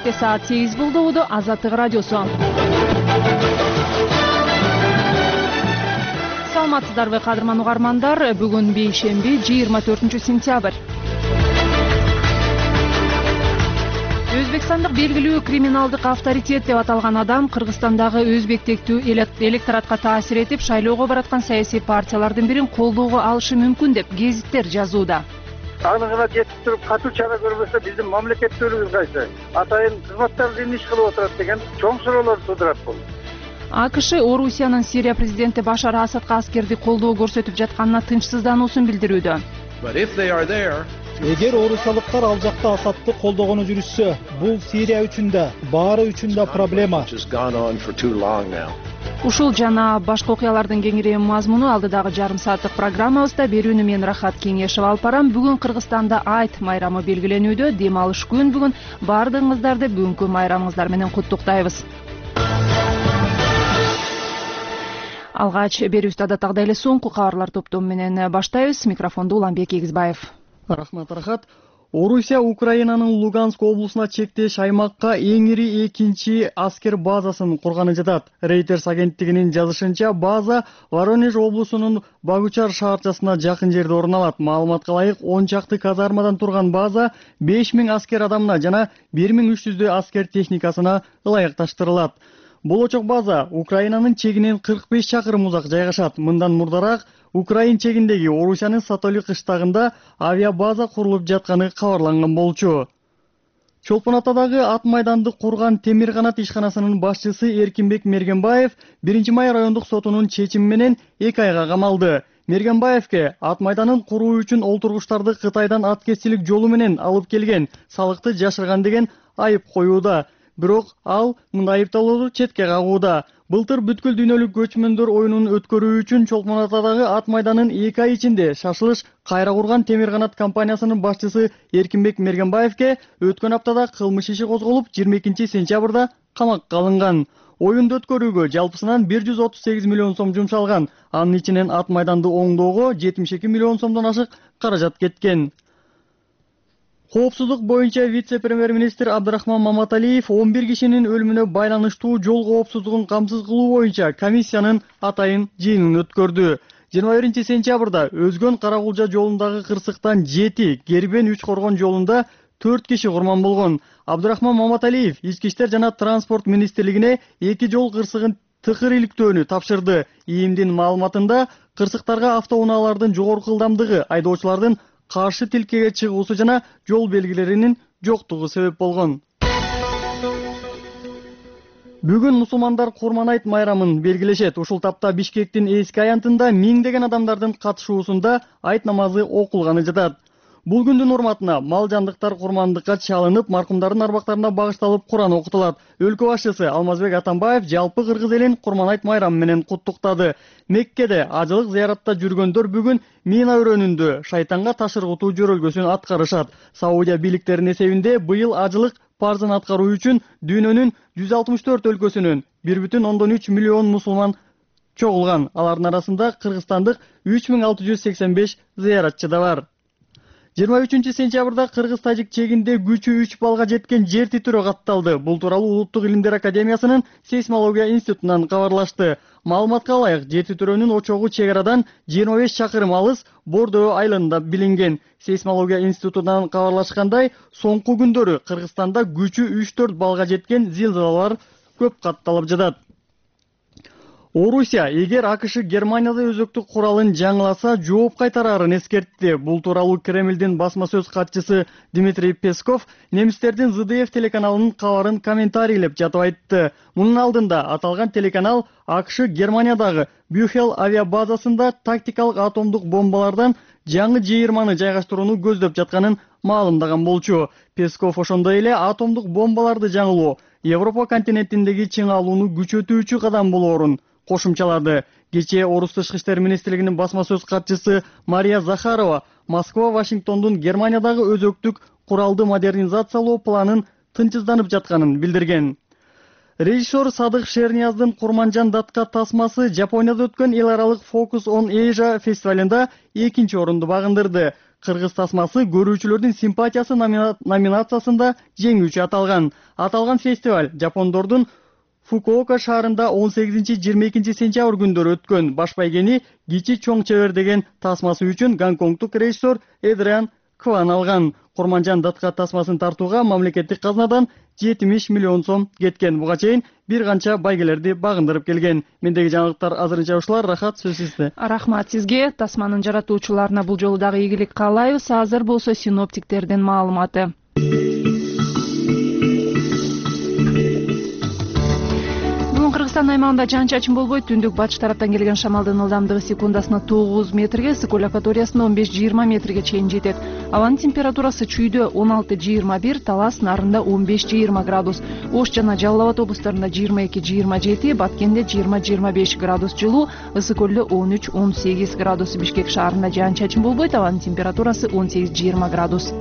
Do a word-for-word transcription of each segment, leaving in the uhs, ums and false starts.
Бишкекте саат сегиз болду. Азаттык радиосу. Саламатсыздарбы кадырман угармандар. Бүгүн бейшемби, жыйырма төртүнчү сентябрь. Өзбекстандык белгилүү криминалдык авторитет деп аталган адам Кыргызстандагы өзбектектүү электоратка таасир этип, шайлоого бараткан саясий партиялардын бирин колдоого алышы мүмкүн деп гезиттер жазууда. Анығына жетіп тұрып, қату чара көрбөсө биздин мамлекеттүүлүгүбүз кайсы? Атайын кызматтарды эмне иш кылып отурат деген чоң суроолор туудурат бул. АКШ Орусиянын Сирия президенти Башар Асадка аскерди колдоо көрсөтүп жатканына тынчсыздануусун билдирүүдө. Эгер орусиялыктар ал жакта Асадты колдогону жүрүшсө, бул Сирия үчүн да, баары үчүн да проблема. Ушул жана башка окуялардын кеңири мазмуну алдыдагы жарым сааттык программабызда берүүнү мен Рахат Кеңешев алып барам. Бүгүн Кыргызстанда Айт майрамы белгиленүүдө. Дем алыш күн бүгүн. Баардыгыңыздарды бүгүнкү майрамыңыздар менен куттуктайбыз. Алгач берүүбүздү адаттагыдай эле соңку кабарлар топтому менен баштайбыз. Микрофонду Уланбек Эгизбаев. Рахмат, Рахат. Орусия Украинанын Луганск облусуна чектеш аймакка эң ири экинчи аскер базасын курганы жатат. Reuters агенттигинин жазышынча, база Воронеж облусунун Багучар шаарчасына жакын жерде орун алат. Маалыматка ылайык, он чакты казармадан турган база беш миң аскер адамына жана бир миң үч жүздөй аскер техникасына ылайыкташтырылат. Болочок база Украинанын чегинен кырк беш чакырым узак жайгашат. Мындан мурдараак Украин чегиндеги Орусиянын Сатоли кыштагында авиабаза курулуп жатканы кабарланган болчу. Чолпон Атадагы ат майданды курган Темир канат ишканасынын башчысы Эркинбек Мергенбаев биринчи май райондук сотунун чечими менен эки айга камалды. Мергенбаевке ат майданын куруу үчүн олтургучтарды Кытайдан аткезчилик жолу менен алып келген, салыкты жашырган деген айып коюуда. Бирок ал мындай айыптоолорду четке кагууда. Былтыр бүткүл дүйнөлүк көчмөндөр оюнун өткөрүү үчүн Чолпон Атадагы ат майданын эки ай ичинде шашылыш кайра курган Темир канат компаниясынын башчысы Эркинбек Мергенбаевке өткөн аптада кылмыш иши козголуп, жыйырма экинчи сентябрда камакка алынган. Оюнду өткөрүүгө жалпысынан бир жүз отуз сегиз миллион сом жумшалган. Анын ичинен ат майданды оңдоого жетимиш эки миллион сомдон ашык каражат кеткен. Коопсуздук боюнча вице-премьер-министр Абдрахман Маматалиев он бир кишинин өлүмүнө байланыштуу жол коопсуздугун камсыз кылуу боюнча комиссиянын атайын жыйынын өткөрдү. жыйырма биринчи сентябрда Өзгөн Каракулжа жолундагы кырсыктан жети, Гербен үч Коргон жолунда төрт киши курман болгон. Абдрахман Маматалиев Ички иштер жана транспорт министрлигине эки жол кырсыгын тыкыр иликтөөнү тапшырды. ИИМдин маалыматында кырсыктарга автоунаалардын жогорку ылдамдыгы, айдоочулардын каршы тилкеге чыгуусу жана жол белгилеринин жоктугу себеп болгон. Бүгүн мусулмандар Курман айт майрамын белгилешет. Ушул тапта Бишкектин эски аянтында миңдеген адамдардын катышуусунда айт намазы окулганы жатат. Бул күндүн урматына мал жандыктар курмандыкка чалынып, маркумдардын арбактарына багышталып Куран окутулат. Өлкө башчысы Алмазбек Атамбаев жалпы кыргыз элин Курман айт майрамы менен куттуктады. Меккеде ажылык зыяратта жүргөндөр бүгүн Мина өрөөнүндө шайтанга ташыргутуу жөрөлгөсүн аткарышат. Саудия бийликтеринин эсебинде быйыл ажылык парзын аткаруу үчүн дүйнөнүн жүз алтымыш төрт өлкөсүнөн бир бүтүн ондон үч миллион мусулман чогулган. Алардын арасында кыргызстандык үч миң алты жүз сексен беш зыяратчы да бар. жыйырма үчүнчү сентябрда кыргыз-тажик чегинде күчү үч балга жеткен жер титирөө катталды. Бул тууралуу Улуттук илимдер академиясынын сейсмология институтунан кабарлашты. Маалыматка ылайык, жер титирөөнүн очогу чек арадан жыйырма беш чакырым алыс Бордөө айылында билинген. Сейсмология институтунан кабарлашкандай, соңку күндөрү Кыргызстанда күчү үч төрт балга жеткен зилзалалар көп катталып жатат. Орусия эгер АКШ Германияда өзөктүк куралын жаңыласа жооп кайтарарын эскертти. Бул тууралуу Кремлдин басма сөз катчысы Дмитрий Песков немистердин зэ дэ эф телеканалынын кабарын комментарийлеп жатып айтты. Мунун алдында аталган телеканал АКШ Германиядагы Бюхел авиабазасында тактикалык атомдук бомбалардан жаңы жыйырманы жайгаштырууну көздөп жатканын маалымдаган болчу. Песков ошондой эле атомдук бомбаларды жаңылоо Европа континентиндеги чыңалууну күчөтүүчү кадам болоорун кошумчалады. Кечээ Орус тышкы иштер министрлигинин басма сөз катчысы Мария Захарова Москва Вашингтондун Германиядагы өзөктүк куралды модернизациялоо планын тынчсызданып жатканын билдирген. Режиссер Садык Шернияздын Курманжан датка тасмасы Жапонияда өткөн эл аралык Focus on Asia фестивалында экинчи орунду багындырды. Кыргыз тасмасы көрүүчүлөрдүн симпатиясы номинациясында жеңүүчү аталган. Аталган фестиваль Жапондордун Фукуока шаарында он сегизинчи жыйырма экинчи сентябрь күндөрү өткөн. Баш байгени Кичи чоң чебер деген тасмасы үчүн гонконгдук режиссер Эдриан Кван алган. Курманжан Датка тасмасын тартууга мамлекеттик казнадан жетимиш миллион сом кеткен. Буга чейин бир канча байгелерди багындырып келген. Мендеги жаңылыктар азырынча ушулар. Рахат, сөз сизде. Рахмат сизге. Тасманын жаратуучуларына бул жолу дагы ийгилик каалайбыз. Азыр болсо синоптиктердин маалыматы. Кыргызстан аймагында жаан-чачын болбойт. Түндүк батыш тараптан келген шамалдын ылдамдыгы секундасына тогуз метрге, сыкөл акваториясында он беш жыйырма метрге чейин жетет. Абанын температурасы чүйдө он алты жыйырма бир, Талас нарында он беш жыйырма градус, Ош жана Жалал Абад облустарында жыйырма эки жыйырма жети, Баткенде жыйырма жыйырма беш градус жылуу, Ысыкөлдө он үч он сегиз градус, Бишкек шаарында жаан-чачын болбойт. Абанын температурасы он сегиз жыйырма градус.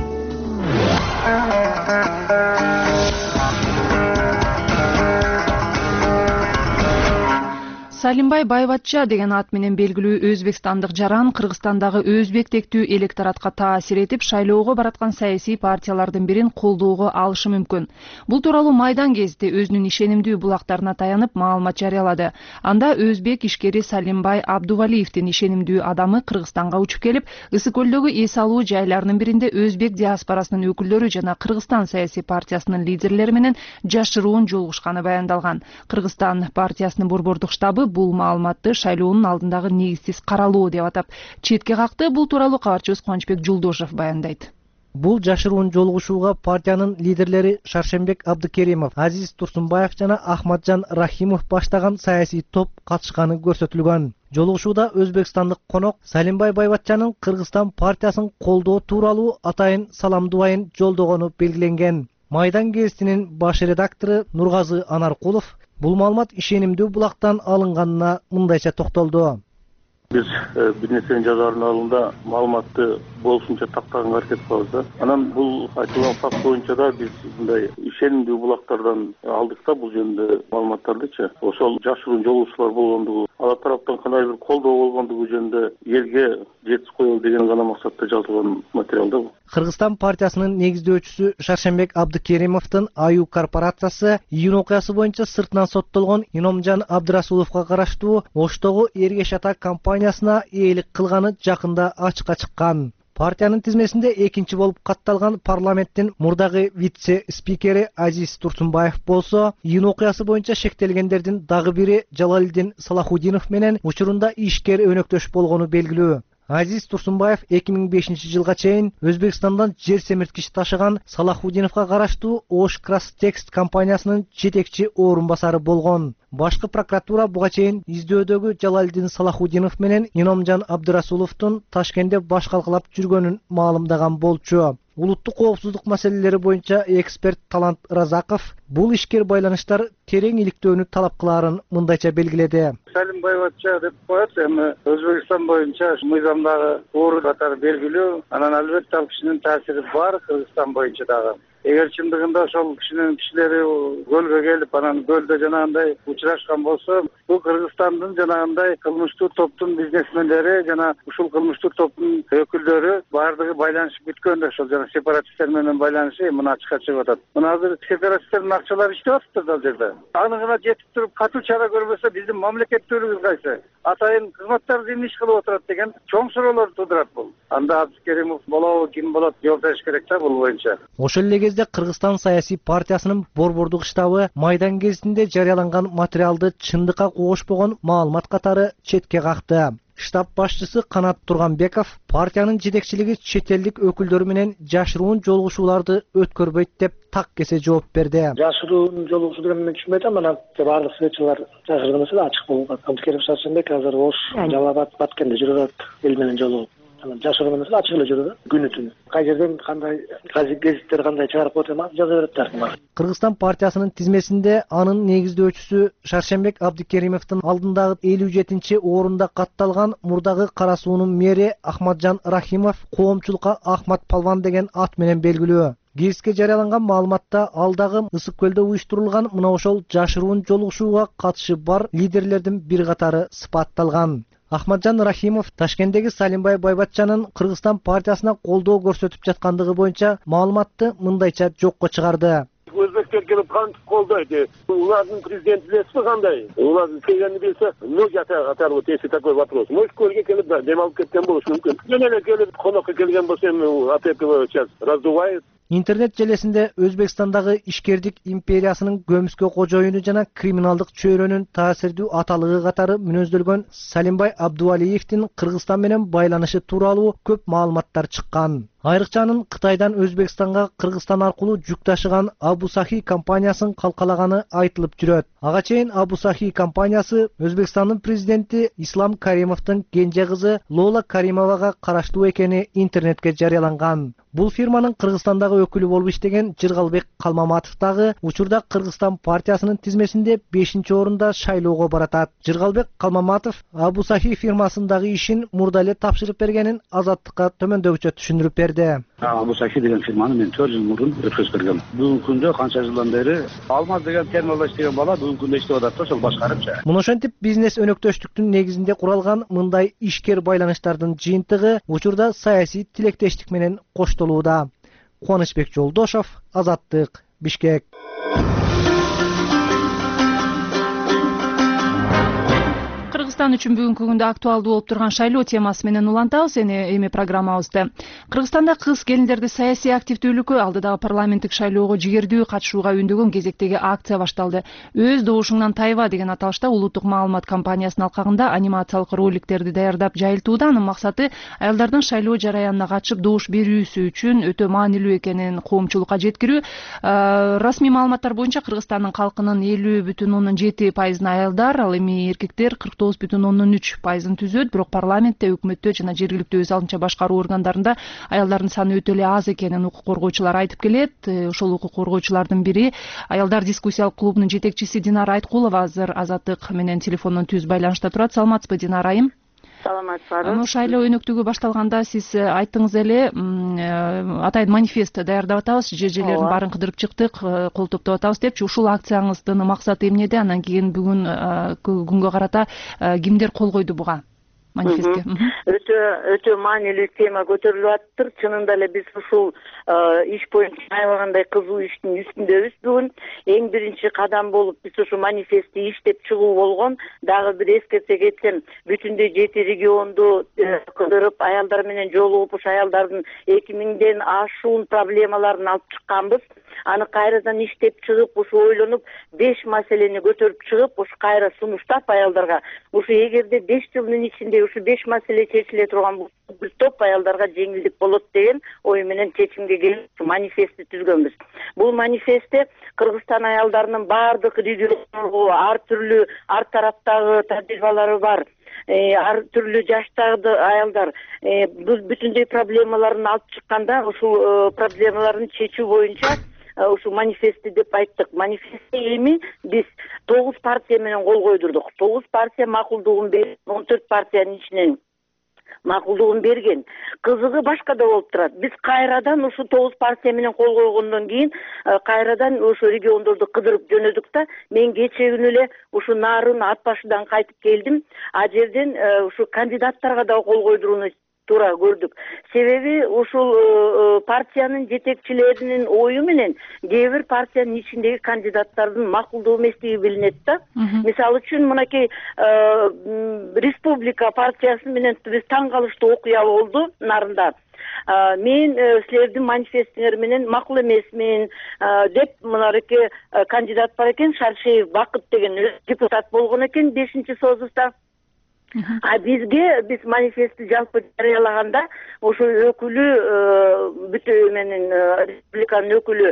Салимбай Байбатча деген ат менен белгилүү өзбекстандык жаран Кыргызстандагы өзбек тектүү электоратка таасир этип, шайлоого бараткан саясий партиялардын бирин колдоого алышы мүмкүн. Бул тууралуу Майдан гезити өзүнүн ишенимдүү булактарына таянып маалымат жарыялады. Анда өзбек ишкери Салимбай Абдувалиевдин ишенимдүү адамы Кыргызстанга учуп келип, Ысыкөлдөгү эс алуу жайларынын биринде өзбек диаспорасынын өкүлдөрү жана Кыргызстан саясий партиясынын лидерлери менен жашыруун жолугушканы баяндалган. Кыргызстан партиясынын борбордук штабы бул маалыматты шайлоонун алдындагы негизсиз каралуу деп атап четке какты. Бул тууралуу кабарчыбыз Кубанычбек Жулдошев баяндайт. Бул жашыруун жолугушууга партиянын лидерлери Шаршембек Абдыкеримов, Азиз Турсунбаев жана Ахматжан Рахимов баштаган саясий топ катышканы көрсөтүлгөн. Жолугушууда өзбекстандык конок Салимбай Байбатчанын Кыргызстан партиясын колдоо тууралуу атайын саламдубайын жолдогону белгиленген. Майдан гезитинин баш редактору Нургазы Анаркулов бул маалымат ишенимдүү булактан алынганына мындайча токтолду. Биз бир нерсени жазаардын алдында маалыматты болушунча тактаганга аракет кылабыз да. Анан бул айтылган факт боюнча да биз мындай ишенимдүү булактардан алдык да бул жөнүндө маалыматтардычы. Ошол жашыруун жолугушуулар болгондугу, ала тараптан кандай бир колдоо болгондугу жөнүндө элге жеткизип коелу деген гана максатта жазылган материал да бул. Кыргызстан партиясынын негиздөөчүсү Шаршембек Абдыкеримовдун Аю корпорациясы июнь окуясы боюнча сыртынан соттолгон Иномжан Абдырасуловго караштуу Оштогу Эргеш ата компаниясына ээлик кылганы жакында ачыкка чыккан. Партиянын тизмесинде экинчи болуп катталган парламенттин мурдагы вице-спикери Азиз Турсунбаев болсо, июнь окуясы боюнча шектелгендердин дагы бири Жалалиддин Салахудинов менен учурунда ишкер өнөктөш болгону белгилүү. Азиз Турсунбаев эки миң бешинчи жылга чейин Өзбекстандан жер семирткич ташыган Салахудиновго караштуу Ош Крастекст компаниясынын жетекчи орун басары болгон. Башкы прокуратура буга чейин издөөдөгү Жалалиддин Салахудинов менен Иномжан Абдырасуловдун Ташкентте баш калкалап жүргөнүн маалымдаган болчу. Улуттук коопсуздук маселелери боюнча эксперт Талант Разаков бул ишкер байланыштар терең иликтөөнү талап кылаарын мындайча белгиледи. Салимбай Байбатча деп коет, эми Өзбекстан боюнча мыйзамдагы орун катары белгилүү. Анан албетте ал кишинин таасири бар Кыргызстан боюнча дагы. Эгер чындыгында ошол кишинин кишилери көлгө келип, анан көлдө жанагындай учурашкан болсо, бул Кыргызстандын жанагындай кылмыштуу топтун бизнесмендери жана ушул кылмыштуу топтун өкүлдөрү баардыгы байланышып бүткөн да, ошол жана сепаратисттер менен байланышы мына ачыкка чыгып атат. Мына азыр сепаратисттердин акчалары иштеп атат да ал жерде. Анығына жетип туруп катуу чара көрбөсө биздин мамлекеттүүлүгүбүз кайсы? Атайын кызматтарды эмне иш кылып отурат деген чоң суроолор туудурат бул. Анда Абдыкеримов болобу, ким болот, жооп бериш керек да бул боюнча. Ошол эле кезде Кыргызстан саясий партиясынын борбордук штабы Майдан гезитинде жарыяланган материалды чындыкка кошпогон маалымат катары четке какты. Штаб башчысы Канат Турганбеков партиянын жетекчилиги чет элдик өкүлдөр менен жашыруун жолугушууларды өткөрбөйт деп так кесе жооп берди. Жашыруун жолугушуу деген мен түшүнбөйт, анан баардык светчилар жашырган эмес, ачык болгон. Абдыкерим Шаршембек азыр Ош, Жалал Абад, Баткенде жүрөт, эл менен жолугуп. Жашыруун эмес, ачык эле жүрөт, күнү түнү. Кай жерден кандай гезиттер кандай чыгарып коет эми жаза берет да. Кыргызстан партиясынын тизмесинде анын негиздөөчүсү Шаршембек Абдыкеримовдун алдындагы элүү жетинчи орунда катталган мурдагы Кара суунун мэри Ахматжан Рахимов коомчулукка Ахмат Палван деген ат менен белгилүү. Гезитке жарыяланган маалыматта алдагы Ысык-Көлдө уюштурулган мына ошол жашыруун жолугушууга катышы бар лидерлердин бир катары сыпатталган. Ахматжан Рахимов Ташкенттеги Салимбай Байбатчанын Кыргызстан партиясына колдоо көрсөтүп жаткандыгы боюнча маалыматты мындайча жокко чыгарды. Өзбектер келип кантип колдойт? Улардын президенти билесизби кандай? Улар келгенин билсе, ноги оторвут, если такой вопрос. Может, көлгө келип демалып кеткен болушу мүмкүн. Жана эле келип конокко келген болсо эми от этого сейчас раздувает. Интернет желесинде Өзбекстандагы ишкердик империясынын көмүскө кожоюну жана криминалдык чөйрөнүн таасирдүү аталыгы катары мүнөздөлгөн Салимбай Абдуалиевдин Кыргызстан менен байланышы тууралуу көп маалыматтар чыккан. Айрыкча анын Кытайдан Өзбекстанга Кыргызстан аркылуу жүк ташыган Абу Сахи компаниясын калкалаганы айтылып жүрөт. Ага чейин Абу Сахи компаниясы Өзбекстандын президенти Ислам Каримовдун кенже кызы Лола Каримовага караштуу экени интернетке жарыяланган. Бул фирманын Кыргызстандагы өкүлү болуп иштеген Жыргалбек Калмаматов дагы учурда Кыргызстан партиясынын тизмесинде бешинчи орунда шайлоого баратат. Жыргалбек Калмаматов Абу Сахи фирмасындагы ишин мурда эле тапшырып бергенин Азаттыкка төмөндөгүчө түшүндүрүп берди. Абу Сахи деген фирманы мен төрт жыл мурун өткөзүп бергем. Бүгүнкү күндө канча жылдан бери Алмаз деген термолоч деген бала бүгүнкү күндө иштеп атат да, ошол башкарып. Муну ошентип бизнес өнөктөштүктүн негизинде куралган мындай ишкер байланыштардын жыйынтыгы учурда саясий тилектештик менен коштолууда. Кубанычбек Жолдошов, Азаттык, Бишкек. Кыргызстан үчүн бүгүнкү күндө актуалдуу болуп турган шайлоо темасы менен улантабыз эми программабызды. Кыргызстанда кыз келиндерди саясий активдүүлүккө, алдыдагы парламенттик шайлоого жигердүү катышууга үндөгөн кезектеги акция башталды. Өз добушуңдан тайба деген аталышта улуттук маалымат компаниясынын алкагында анимациялык роликтерди даярдап жайылтууда. Анын максаты аялдардын шайлоо жараянына катышып добуш берүүсү үчүн өтө маанилүү экенин коомчулукка жеткирүү. Расмий маалыматтар боюнча Кыргызстандын калкынын элүү бүтүн ондон жети пайызын аялдар, ал эми эркектер кырк тогуз бүтүн ондон үч пайызын түзөт. Бирок парламентте, өкмөттө жана жергиликтүү өз алдынча башкаруу органдарында аялдардын саны өтө эле аз экенин укук коргоочулар айтып келет. Ошол укук коргоочулардын бири аялдар дискуссиялык клубунун жетекчиси Динара Айткулова азыр Азаттык менен телефондон түз байланышта турат. Саламатсызбы, Динара айым? Саламатсызбы. Шайлоо өнөктүгү башталганда сиз айттыңыз эле, атайын манифест даярдап атабыз, жер жерлердин баарын кыдырып чыктык, кол топтоп атабыз депчи. Ушул акцияңыздын максаты эмнеде? Андан кийин бүгүн күнгө карата кимдер кол койду буга? Манифестке. Өтө өтө маанилүү тема көтөрүлүп атыптыр. Чынында эле биз ушул иш боюнча аябагандай кызуу иштин үстүндөбүз бүгүн. Эң биринчи кадам болуп биз ушу манифестти иштеп чыгуу болгон. Дагы бир эскерте кетсем, бүтүндөй жети регионду кыдырып, аялдар менен жолугуп, ушу аялдардын эки миңден ашуун проблемаларын алып чыкканбыз. Аны кайрадан иштеп чыгып, ушу ойлонуп, беш маселени көтөрүп чыгып, ушу кайра сунуштап аялдарга, ушу эгерде беш жылдын ичинде ушу беш маселе чечиле турган болсо, бир топ аялдарга жеңилдик болот деген ой менен чечимге келип манифестти түзгөнбүз. Бул манифестте Кыргызстан аялдарынын баардык региондорго ар түрлүү ар тараптагы тажрыйбалары бар, ар түрлүү жаштагы аялдар бүтүндөй проблемаларын алып чыкканда, ушул проблемаларын чечүү боюнча ушу манифестти деп айттык. Манифестте эми биз тогуз партия менен кол койдурдук. тогуз партия макулдугун берген, он төрт партиянын ичинен макулдугун берген. Кызыгы башкада болуп турат. Биз кайрадан ушу тогуз партия менен кол койгондон кийин кайрадан ушу региондорду кыдырып жөнөдүк да, мен кече күнү эле ушу Нарын Ат башыдан кайтып келдим. А жерден ушу кандидаттарга да кол койдурууну туура көрдүк. Себеби ушул партиянын жетекчилеринин ою менен кээ бир партиянын ичиндеги кандидаттардын макулдуу эместиги билинет да. Мисалы үчүн мынакей Республика партиясы менен биз таң калыштуу окуя болду Нарында. Мен силердин манифестиңер менен макул эмесмин деп мынарыке кандидат бар экен, Шаршеев Бакыт деген депутат болгон экен бешинчи созуста. А бизге биз манифестти жалпы жарыялаганда ошо өкүлү бүтө менен республиканын өкүлү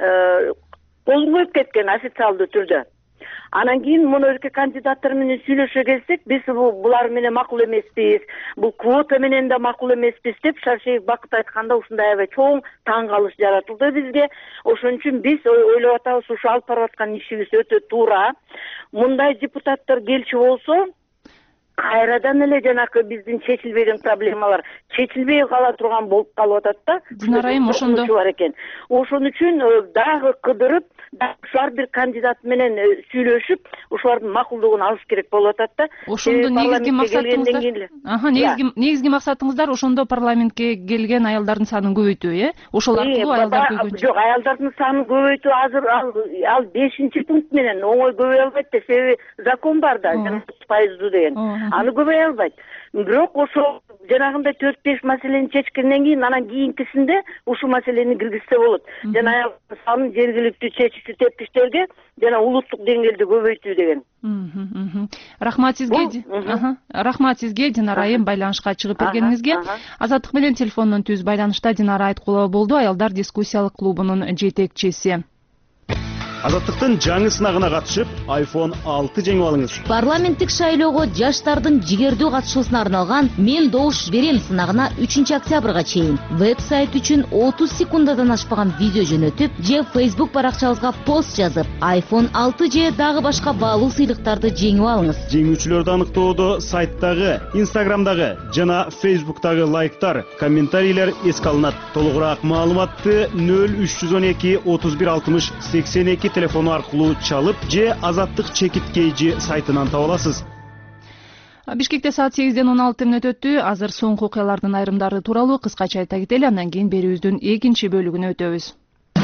кол коюп кеткен официалдуу түрдө. Анан кийин мынакей кандидаттар менен сүйлөшө келсек, биз булар менен макул эмеспиз, бул квота менен да макул эмеспиз деп Шаршеев Бакыт айтканда ушундай аябай чоң таң калыш жаратылды бизге. Ошон үчүн биз ойлоп атабыз, ушу алып барып аткан ишибиз өтө туура. Мындай депутаттар келчү болсо, кайрадан эле жанакы биздин чечилбеген проблемалар чечилбей кала турган болуп калып атат да. Динара айым ошондо бар экен. Ошон үчүн дагы кыдырып, ушулар бир кандидат менен сүйлөшүп, ушулардын макулдугун алыш керек болуп атат да. Ошондо негизги максатыңыздар, аха, негизги негизги максатыңыздар ошондо парламентке келген аялдардын санын көбөйтүү, э? Ошол аркылуу аялдар көбөйгөнчө. Жок, аялдардын санын көбөйтүү азыр ал бешинчи пункт менен оңой көбөй албайт да, себеби закон бар да, отуз пайыздуу деген. Аны көбөй албайт. Бирок ошол жанагындай төрт беш маселени чечкенден кийин анан кийинкисинде ушул маселени киргизсе болот. Жана аял санын жергиликтүү чечүүчү тепкичтерге жана улуттук деңгээлде көбөйтүү деген. Рахмат сизге. Рахмат сизге Динара айым байланышка чыгып бергениңизге. Азаттык менен телефондон түз байланышта Динара Айткулова болду, аялдар дискуссиялык клубунун жетекчиси. Азаттыктын жаңы сынагына катышып, айфон алты жеңип алыңыз. Парламенттик шайлоого жаштардын жигердүү катышуусуна арналган «Мен добуш берем» сынагына үчүнчү октябрга чейин веб-сайт үчүн отуз секундадан ашпаган видео жөнөтүп, же Facebook баракчабызга пост жазып, айфон алты же дагы башка баалуу сыйлыктарды жеңип алыңыз. Жеңүүчүлөрдү аныктоодо сайттагы, Instagramдагы жана Facebooktагы лайктар, комментарийлер эске алынат. Толугураак маалыматты нөл үч жүз он эки отуз бир алтымыш сексен эки телефону аркылуу чалып же Азаттык чекиткейжи сайтынан таба аласыз. Бишкекте саат сегизден он алты мүнөт өттү. Азыр соңку окуялардын айрымдары тууралуу кыскача айта кетели, андан кийин берүүбүздүн экинчи бөлүгүнө өтөбүз.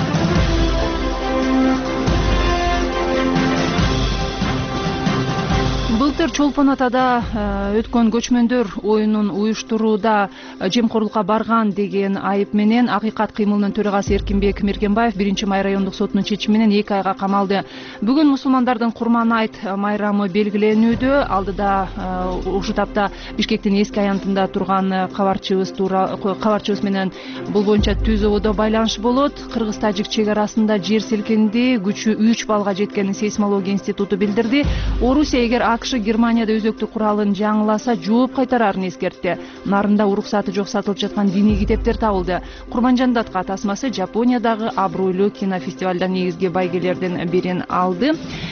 Былтыр Чолпон Атада өткөн көчмөндөр оюнун уюштурууда жемкорлукка барган деген айып менен Акыйкат кыймылынын төрагасы Эркинбек Мергенбаев биринчи май райондук сотунун чечими менен эки айга камалды. Бүгүн мусулмандардын Курман айт майрамы белгиленүүдө. Алдыда ушул тапта Бишкектин эски аянтында турган кабарчыбыз кабарчыбыз менен бул боюнча түз ободо байланыш болот. Кыргыз-тажик чек арасында жер силкинди, күчү үч балга жеткенин сейсмология институту билдирди. Орусия эгер АКШ Германияда өзөктүк куралын жаңыласа жооп кайтарарын эскертти. Нарында уруксаты жок сатылып жаткан диний китептер табылды. Курманжан Датка тасмасы Жапониядагы абройлуу кинофестивалда негизги байгелердин бирин алды.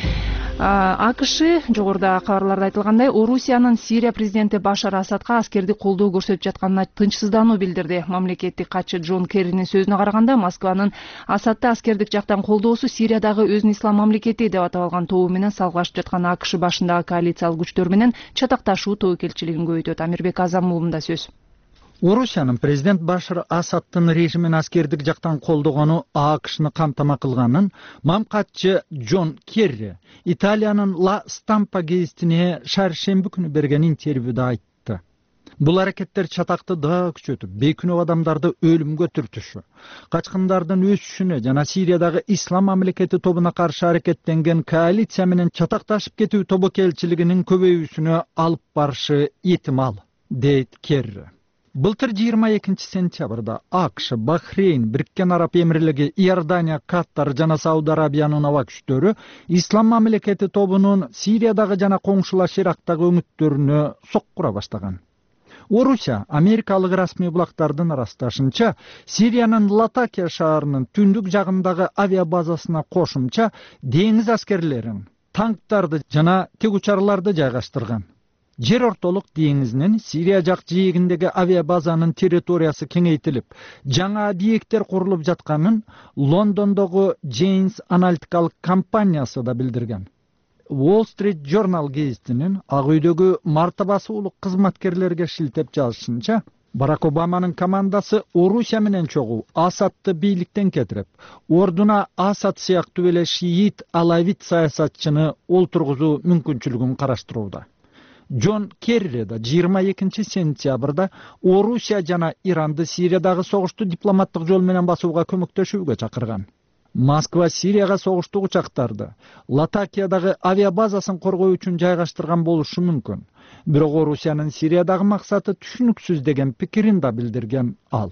АКШ жогоруда кабарларда айтылгандай, Орусиянын Сирия президенти Башар Асадка аскерди колдоо көрсөтүп жатканына тынчсыздануу билдирди. Мамлекеттик катчы Джон Керринин сөзүнө караганда, Москванын Асадты аскердик жактан колдоосу Сириядагы өзүн ислам мамлекети деп атап алган тобу менен салгылашып жаткан АКШ башындагы коалициялык күчтөр менен чатакташуу тобокелчилигин көбөйтөт. Амирбек Азам уулунда сөз. Орусиянын президент Башар Асадтын режимин аскердик жактан колдогону АКШны камтама кылганын мамкатчы Джон Керри Италиянын Ла Стампа гезитине шаршемби күнү берген интервьюда айтты. Бул аракеттер чатакты да күчөтүп, бейкүнөө адамдарды өлүмгө түртүшү, качкындардын өсүшүнө жана Сириядагы ислам мамлекети тобуна каршы аракеттенген коалиция менен чатакташып кетүү тобокелчилигинин көбөйүүсүнө алып барышы этимал, дейт Керри. Былтыр жыйырма экинчи сентябрда АКШ, Бахрейн, Бириккен Араб Эмирлиги, Иордания, Катар жана Сауд Арабиянын аба күчтөрү ислам мамлекети тобунун Сириядагы жана коңшулаш Ирактагы өңүттөрүнө соккура баштаган. Орусия америкалык расмий булактардын ырасташынча, Сириянын Латакия шаарынын түндүк жагындагы авиабазасына кошумча деңиз аскерлерин, танктарды жана тегучарларды жайгаштырган. Жер ортолук деңизинин Сирия жак жээгиндеги авиабазанын территориясы кеңейтилип, жаңа объекттер курулуп жатканын Лондондогу Janes аналитикалык компаниясы да билдирген. Wall Street Journal гезитинин Ак үйдөгү мартабасы улук кызматкерлерге шилтеп жазышынча, Барак Обаманын командасы Орусия менен чогуу Асадты бийликтен кетирип, ордуна Асад сыяктуу эле шиит алавит саясатчыны олтургузуу мүмкүнчүлүгүн караштырууда. Джон Керри да жыйырма экинчи сентябрда Орусия жана Иранды Сириядагы согушту дипломаттык жол менен басууга көмөктөшүүгө чакырган. Москва Сирияга согуштук учактарды Латакиядагы авиабазасын коргоо үчүн жайгаштырган болушу мүмкүн. Бирок Орусиянын Сириядагы максаты түшүнүксүз деген пикирин да билдирген ал.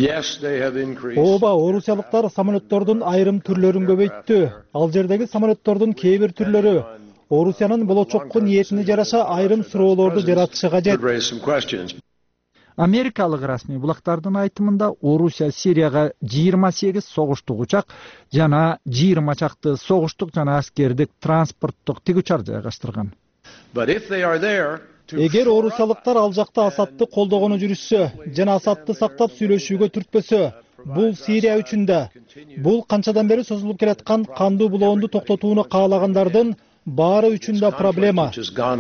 Ооба, орусиялыктар самолеттордун айрым түрлөрүн көбөйттү. Ал жердеги самолеттордун кээ бир түрлөрү Орусиянын болочокко ниетине жараша айрым суроолорду жаратышы кажет. Америкалык расмий булактардын айтымында Орусия Сирияга жыйырма сегиз согуштук учак жана жыйырма чакты согуштук жана аскердик транспорттук тигучар жайгаштырган. эгер орусиялыктар ал жакта Асадты колдогону жүрүшсө жана Асадты сактап сүйлөшүүгө түртпөсө, бул Сирия үчүн да, бул канчадан бери созулуп келаткан кандуу булоонду токтотууну каалагандардын баары үчүн да проблема,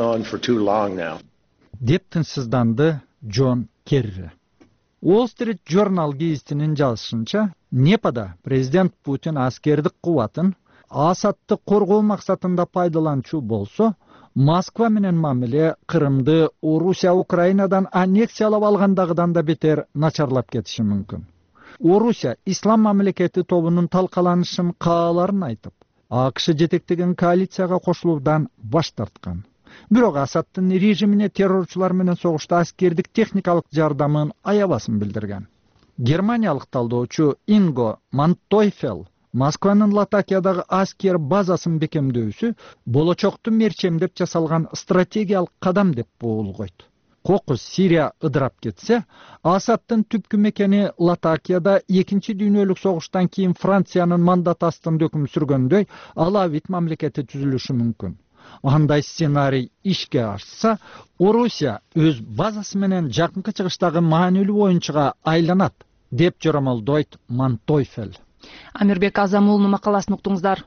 деп тынчсызданды Джон Керри. Wall Street Journal гезитинин жазышынча, Непада президент Путин аскердик кубатын Асадты коргоо максатында пайдаланчу болсо, Москва менен мамиле Кырымды Орусия Украинадан аннексиялап алгандагыдан да бетер начарлап кетиши мүмкүн. Орусия Ислам мамлекети тобунун талкаланышын кааларын айтып, АКШ жетектеген коалицияга кошулуудан баш тарткан. Бирок Асадтын режимине террорчулар менен согушта аскердик техникалык жардамын аябасын билдирген. Германиялык талдоочу Инго Мантойфел Москванын Латакиядагы аскер базасын бекемдөөсү болочокту мерчемдеп жасалган стратегиялык кадам деп боолгойт. Кокус Сирия ыдырап кетсе, Асадтын түпкү мекени Латакияда экинчи дүйнөлүк согуштан кийин Франциянын мандат астында өкүм сүргөндөй Алавит мамлекети түзүлүшү мүмкүн. Андай сценарий ишке ашса, Орусия өз базасы менен жакынкы чыгыштагы маанилүү оюнчуга айланат, деп жоромолдойт Мантойфел. Амирбек Азамулунун макаласын уктуңуздар.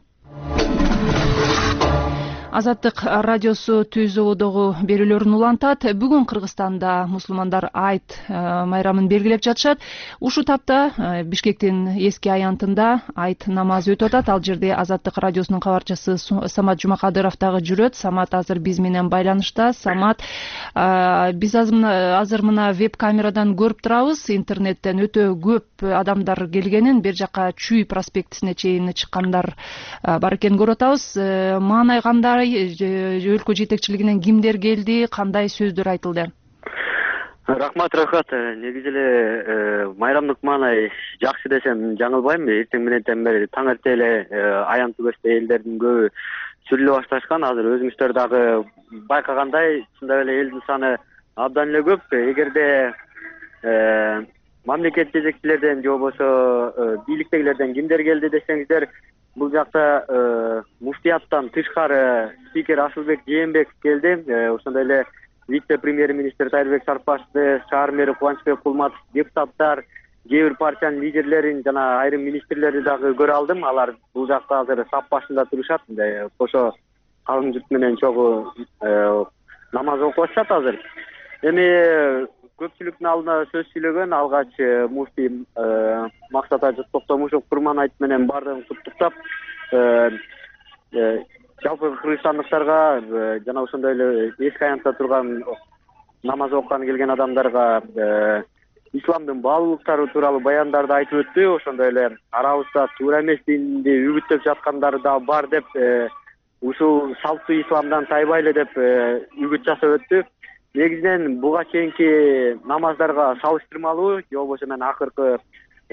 Азаттык радиосу Түзүүдөгү берүүлөрүн улантат. Бүгүн Кыргызстанда мусулмандар айт майрамын белгилеп жатышат. Ушул тапта Бишкектин эски аянтында айт намазы өтүп атат. Ал жерде Азаттык радиосунун кабарчысы Самат Жумакадыров дагы жүрөт. Самат азыр биз менен байланышта. Самат, биз азыр мына веб камерадан көрүп турабыз. Интернеттен өтө көп адамдар келгенин, бер жака Чүй проспектисине чейин чыккандар бар экенин көрүп атабыз. Маанай кандай? Өлкө жетекчилигинен кимдер келди, кандай сөздөр айтылды? Рахмат, рахмат. Негизи эле майрамдык маанай жакшы десем жаңылбайм. Эртең менен бери таң эрте эле аян түгөстө элдердин көбү сүрүлө башташкан. Азыр өзүңүздөр дагы байкагандай, чындап эле элдин саны абдан эле көп. Эгерде мамлекет жетекчилерден же болбосо бийликтегилерден кимдер келди десеңиздер, бул жакта муфтияттан тышкары спикер Асылбек Жээнбеков келди. Ошондой эле вице-премьер-министр Тайырбек Сарыпбашевди, шаар мэри Кубанычбек Кулматов, депутаттар, кээ бир партиянын лидерлерин жана айрым министрлерди дагы көрө алдым. Алар бул жакта азыр сап башында турушат. Кошо калың журт менен чогуу намаз окуп атышат азыр. Эми көпчүлүктүн алдына сөз сүйлөгөн алгач муфтий Максат Ажы Токтомушев Курман айт менен баардыгын куттуктап, жалпы кыргызстандыктарга жана ошондой эле эски аянтта турган намаз окуган келген адамдарга исламдын баалуулуктары тууралуу баяндарды айтып өттү. Ошондой эле арабызда туура эмес динди үгүттөп жаткандары да бар деп, ушул салттуу исламдан тайбайлы деп үгүт жасап өттү. Негизинен буга чейинки намаздарга салыштырмалуу, же болбосо мен акыркы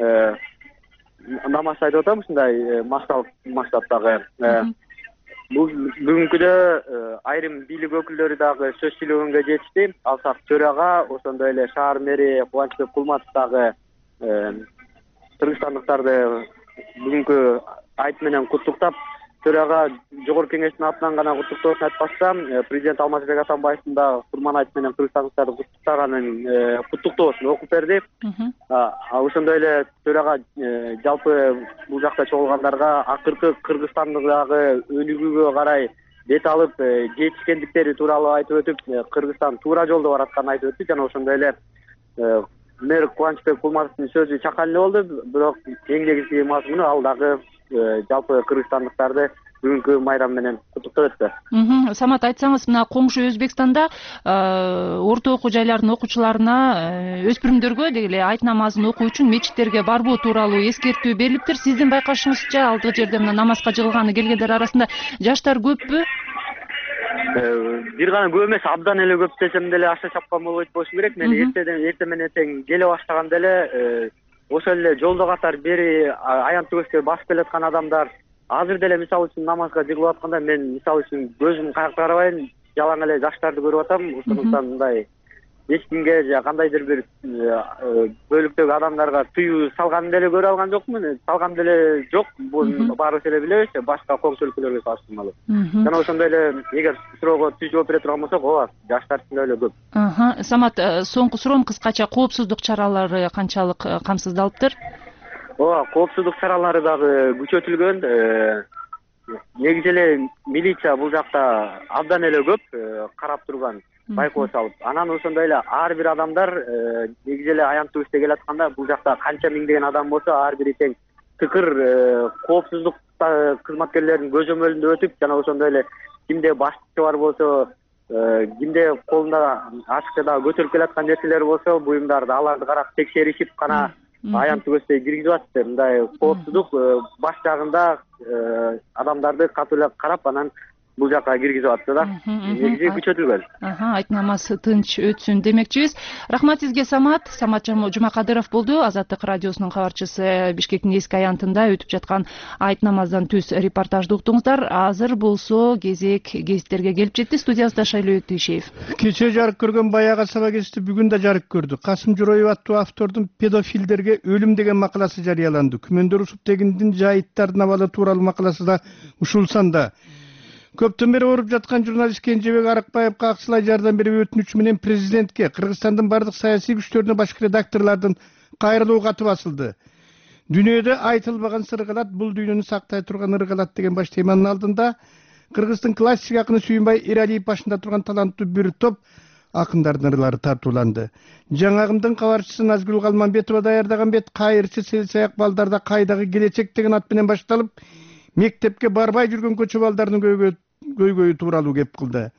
намаз айтып атам ушундай максаттагы. Бул бүгүнкүдө айрым бийлик өкүлдөрү дагы сөз сүйлөгөнгө жетишти. Алсак төрага, ошондой эле шаар мэри Кубанычбек Кулматов дагы кыргызстандыктарды бүгүнкү айт менен куттуктап, төрага жогорку кеңештин атынан гана куттуктоосун айтпастан, президент Алмазбек Атамбаевдин да Курман айт менен кыргызстандыктарды куттуктаганын куттуктоосун окуп берди. Ошондой эле төрага жалпы бул жакта чогулгандарга акыркы Кыргызстандагы өнүгүүгө карай бет алып жетишкендиктери тууралуу айтып өтүп, Кыргызстан туура жолдо баратканын айтып өттү. Жана ошондой эле мэр Кубанычбек Кулматовдун сөзү чакан эле болду, бирок эң негизги мазмуну ал дагы жалпы кыргызстандыктарды бүгүнкү майрам менен куттуктап өттү. Самат, айтсаңыз, мына коңшу Өзбекстанда орто окуу жайлардын окуучуларына, өспүрүмдөргө деги айт намазын окуу үчүн мечиттерге барбоо тууралуу эскертүү берилиптир. Сиздин байкашыңызча, алдыгы жерде мына намазга жыгылганы келгендер арасында жаштар көппү? Бир гана көп эмес, абдан эле көп десем деле аша чапкан болбойт болушу керек. Мен эртеден эрте менен тең келе баштаганда эле ошол эле жолдо катар бери аян түгөскө басып келаткан адамдар азыр деле мисалы үчүн намазга жыгылып атканда мен мисалы үчүн көзүм каяка карабайын, жалаң эле жаштарды көрүп атам. Ошондуктан мындай эч кимге же кандайдыр бир бөлүктөгү адамдарга тыюу салганын деле көрө алган жокмун. Салган деле жок. Буну баарыбыз эле билебиз, башка коңшу өлкөлөргө салыштырмалуу. Жана ошондой эле эгер суроого түз жооп бере турган болсок, ооба, жаштар ичинде эле көп. Самат, соңку суроом кыскача коопсуздук чаралары канчалык камсыздалыптыр? Ооба, коопсуздук чаралары дагы күчөтүлгөн. Негизи эле милиция бул жакта абдан эле көп карап турган, байкоо салып. Анан ошондой эле ар бир адамдар негизи эле аянттуу иште келатканда бул жакта канча миңдеген адам болсо, ар бири тең тыкыр коопсуздук кызматкерлеринин көзөмөлүндө өтүп, жана ошондой эле кимде баштыкчы бар болсо, кимде колунда ачыкча дагы көтөрүп келаткан нерселер болсо, буюмдарды аларды карап текшеришип гана аянттуу көздөй киргизип атышты. Мындай коопсуздук баш жагында адамдарды катуу эле карап, анан бул жака киргизип атты да. Негизи күчөтүлгөн. Айтнамасы тынч өтсүн демекчибиз. Рахмат сизге, Самат. Самат Жумакадыров болду, Азаттык радиосунун кабарчысы. Бишкектин эски аянтында өтүп жаткан айт намаздан түз репортажды уктуңуздар. Азыр болсо кезек гезиттерге келип жетти. Студиябызда Шайлоо Өктөйшеев. Кече жарык көргөн Баягы Саба гезити бүгүн да жарык көрдү. Касым Жороев аттуу автордун педофилдерге өлүм деген макаласы жарыяланды. Күмөндөр Усуп дегендин жайыттардын абалы тууралуу макаласы да ушул санда. Көптөн бери ооруп жаткан журналист Кенжебек Арыкбаевга акчалай жардам берип өтүнүчү менен президентке, Кыргызстандын бардык саясий күчтөрүнө, баш редакторлордун кайрылуу каты басылды. Дүйнөдө айтылбаган сыргалат, бул дүйнөнү сактай турган ыргалат деген баш теманын алдында Кыргыздын классик акыны Сүйүнбай Иралиев башында турган таланттуу бир топ акындардын ырлары тартууланды. Жаңагымдын кабарчысы Назгүл Калманбетова даярдаган бет кайырчы селсаяк балдарда кайдагы келечек деген ат менен башталып, мектепке барбай жүргөн көчө балдардын көйгөйү тууралуу кеп кылды.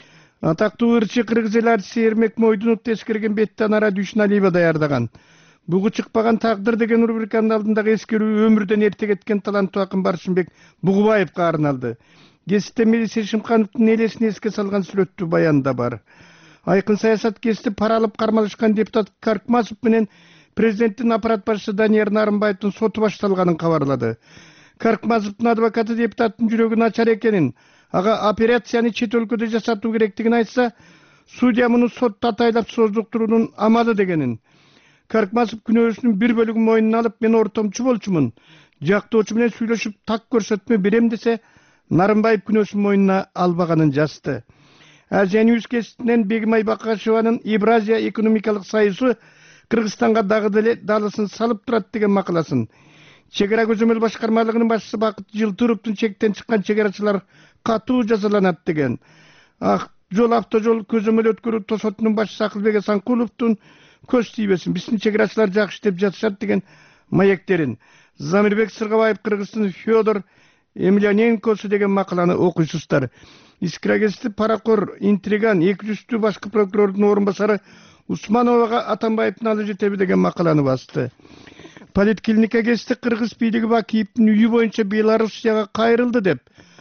Атактуу ырчы кыргыз эл артиси Эрмек Мойдунов тескерген бетти Анара Дүйшүналиева даярдаган. Бугу чыкпаган тагдыр деген рубриканын алдындагы эскерүү өмүрдөн эрте кеткен таланттуу акын Баршынбек Бугубаевга арналды. Гезитте Мелиса Шымкановдун элесин эске салган сүрөттүү баян да бар. Айкын саясат гезити пара алып кармалышкан депутат Каркмазов менен президенттин аппарат башчысы Данияр Нарымбаевдин соту башталганын кабарлады. Каркмазовдун адвокаты депутаттын жүрөгү начар экенин, ага операцияны чет өлкөдө жасатуу керектигин айтса, судья муну сотто атайлап создуктуруунун амалы дегенин. Каркмазов күнөөсүнүн бир бөлүгүн мойнуна алып, мен ортомчу болчумун, жактоочу менен сүйлөшүп так көрсөтмө берем десе, Нарымбаев күнөөсүн мойнуна албаганын жазды. Азия Ньюс гезитинен Бегимай Бакашеванын Евразия экономикалык союзу Кыргызстанга дагы деле далысын салып турат деген макаласын, чегара көзөмөл башкармалыгынын башчысы Бакыт Жылтыровдун чектен чыккан чегарачылар катуу жазаланат деген, Ак жол автожол көзөмөл өткөрүү тосотунун башчысы Акылбек Асанкуловдун көз тийбесин, биздин чегарачылар жакшы иштеп жатышат деген маектерин, Замирбек Сыргабаев Кыргыздын Федор Емельяненкосу деген макаланы окуйсуздар. Искра гезити паракор, интриган, эки жүздүү башкы прокурордун орун басары Усмановага Атамбаевдин алы жетеби деген макаланы басты. Политклиника гезити Кыргыз бийлиги Бакиевдин үйү боюнча Белоруссияга кайрылды деп,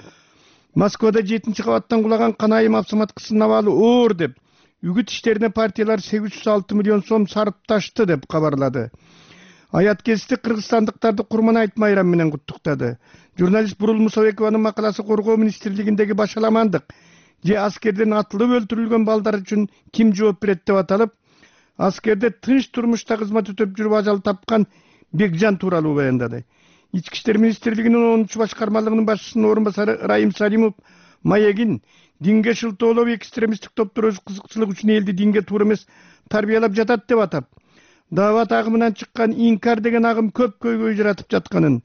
Москвада жетинчи кабаттан кулаган Канайым автоматкысынын абалы оор деп, үгүт иштерине партиялар сегиз жүз алты миллион сом сарпташты деп кабарлады. Аят гезити кыргызстандыктарды Курманайт майрам менен куттуктады. Журналист Бурул Мусабекованын макаласы коргоо министрлигиндеги башаламандык же аскерден атылып өлтүрүлгөн балдар үчүн ким жооп берет деп аталып, аскерде тынч турмушта кызмат өтөп жүрүп ажал тапкан Бекжан тууралуу баяндады. Ички иштер министрлигинин онунчу башкармалыгынын башчысынын орун басары Райым Салимов маегин динге шылтоолоо экстремисттик топтор өз кызыкчылык үчүн элди динге туура эмес тарбиялап жатат деп атап, даават агымынан чыккан инкар деген агым көп көйгөй жаратып жатканын,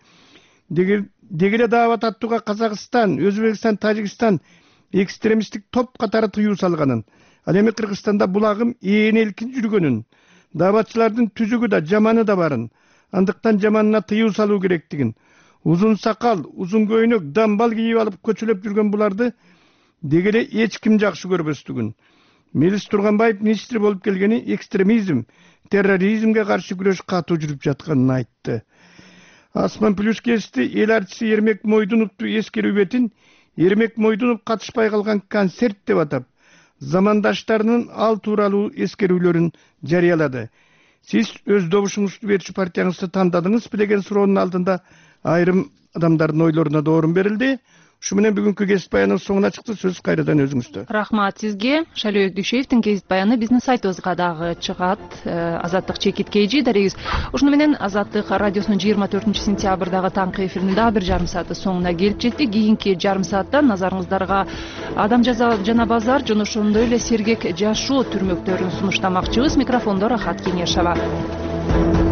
дегеле даават аттууга Казакстан, Өзбекстан, Тажикстан экстремисттик топ катары тыюу салганын, ал эми Кыргызстанда бул агым ээн элкин жүргөнүн, дааватчылардын түзүгү да жаманы да барын, андыктан жаманына тыюу салуу керектигин, узун сакал, узун көйнөк, дамбал кийип алып көчөлөп жүргөн буларды дегеле эч ким жакшы көрбөстүгүн. Мелис Турганбаев министр болуп келгени экстремизм, терроризмге каршы күрөш катуу жүрүп жатканын айтты. Асман Плюс гезити эл артиси Эрмек Мойдуновду эскерүү бетин Эрмек Мойдунов катышпай калган концерт деп атап, замандаштарынын ал тууралуу эскерүүлөрүн жарыялады. Сиз өз добушуңузду берчү партияңызды тандадыңызбы деген суроонун алдында айрым адамдардын ойлоруна да орун берилди. Ушу менен бүгүнкү кесип баяныбыз соңуна чыкты. Сөз кайрадан өзүңүздө. Рахмат сизге. Шалөбек Дүйшеевдин кесип баяны биздин сайтыбызга дагы чыгат. Азаттык Чекит Кейжи дарегиз. Ушуну менен Азаттык радиосунун жыйырма төртүнчү сентябрдагы таңкы эфиринин дагы бир жарым сааты соңуна келип жетти. Кийинки жарым саатта назарыңыздарга Адам жана базар жана ошондой эле сергек жашоо түрмөктөрүн сунуштамакчыбыз. Микрофондо Рахат Кеңешова.